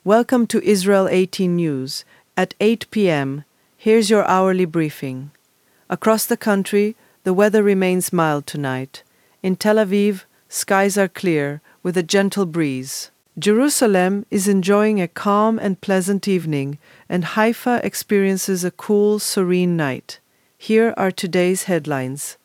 Welcome to Israel 18 News. At 8 p.m., here's your hourly briefing. Across the country, the weather remains mild tonight. In Tel Aviv, skies are clear, with a gentle breeze. Jerusalem is enjoying a calm and pleasant evening, and Haifa experiences a cool, serene night. Here are today's headlines.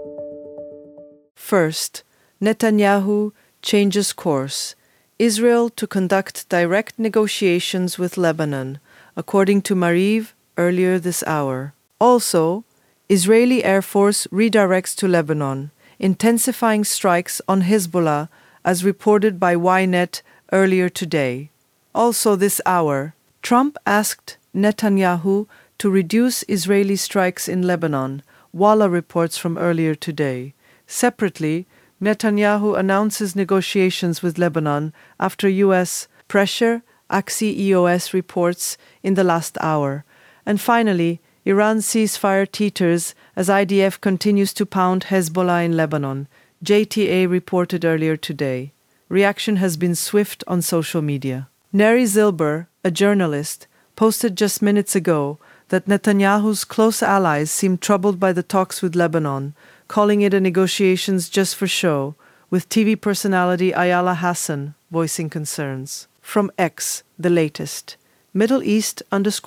First, Netanyahu changes course. Israel to conduct direct negotiations with Lebanon, according to Maariv earlier this hour. Also, Israeli Air Force redirects to Lebanon, intensifying strikes on Hezbollah, as reported by Ynet earlier today. Also this hour, Trump asked Netanyahu to reduce Israeli strikes in Lebanon, Walla reports from earlier today. Separately, Netanyahu announces negotiations with Lebanon after U.S. pressure, Axios reports in the last hour. And finally, Iran's ceasefire teeters as IDF continues to pound Hezbollah in Lebanon, JTA reported earlier today. Reaction has been swift on social media. Neri Zilber, a journalist, posted just minutes ago that Netanyahu's close allies seem troubled by the talks with Lebanon, calling it a negotiations just for show, with TV personality Ayala Hassan voicing concerns. From X, the latest. Middle East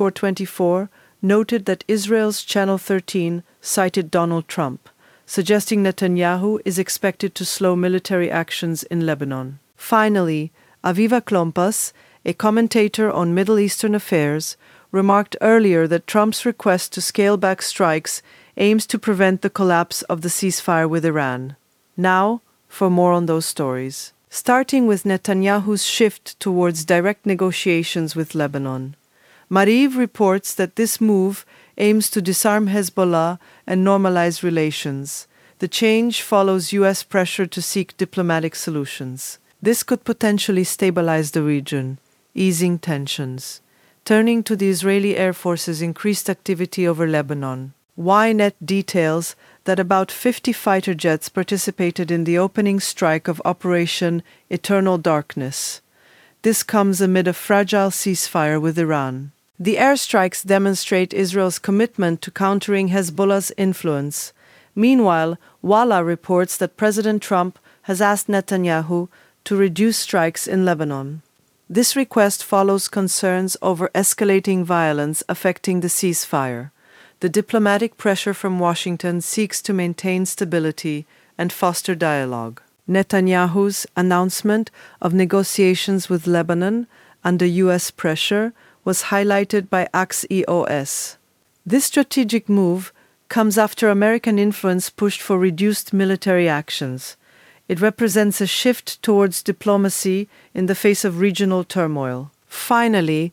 _24 noted that Israel's Channel 13 cited Donald Trump, suggesting Netanyahu is expected to slow military actions in Lebanon. Finally, Aviva Klompas, a commentator on Middle Eastern affairs, remarked earlier that Trump's request to scale back strikes aims to prevent the collapse of the ceasefire with Iran. Now, for more on those stories. Starting with Netanyahu's shift towards direct negotiations with Lebanon. Maariv reports that this move aims to disarm Hezbollah and normalize relations. The change follows U.S. pressure to seek diplomatic solutions. This could potentially stabilize the region, easing tensions. Turning to the Israeli Air Force's increased activity over Lebanon. Ynet details that about 50 fighter jets participated in the opening strike of Operation Eternal Darkness. This comes amid a fragile ceasefire with Iran. The airstrikes demonstrate Israel's commitment to countering Hezbollah's influence. Meanwhile, Walla reports that President Trump has asked Netanyahu to reduce strikes in Lebanon. This request follows concerns over escalating violence affecting the ceasefire. The diplomatic pressure from Washington seeks to maintain stability and foster dialogue. Netanyahu's announcement of negotiations with Lebanon under U.S. pressure was highlighted by Axios. This strategic move comes after American influence pushed for reduced military actions. It represents a shift towards diplomacy in the face of regional turmoil. Finally,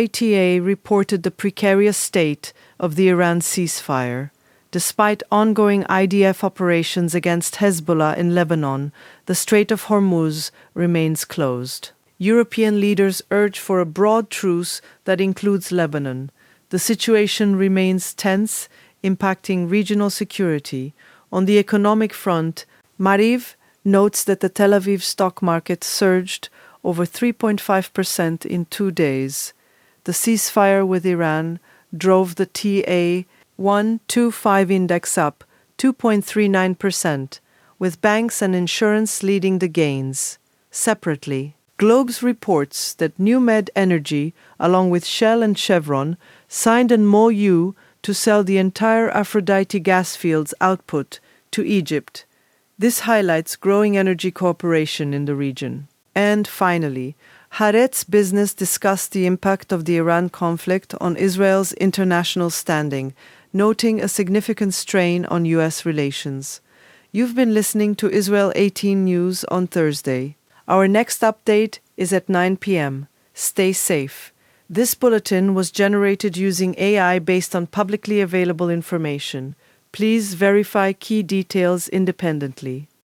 JTA reported the precarious state of the Iran ceasefire. Despite ongoing IDF operations against Hezbollah in Lebanon, the Strait of Hormuz remains closed. European leaders urge for a broad truce that includes Lebanon. The situation remains tense, impacting regional security. On the economic front, Maariv notes that the Tel Aviv stock market surged over 3.5% in 2 days. The ceasefire with Iran drove the TA-125 index up 2.39%, with banks and insurance leading the gains. Separately, Globes reports that NewMed Energy, along with Shell and Chevron, signed an MOU to sell the entire Aphrodite gas field's output to Egypt. This highlights growing energy cooperation in the region. And finally, Haaretz Business discussed the impact of the Iran conflict on Israel's international standing, noting a significant strain on U.S. relations. You've been listening to Israel 18 News on Thursday. Our next update is at 9 p.m. Stay safe. This bulletin was generated using AI based on publicly available information. Please verify key details independently.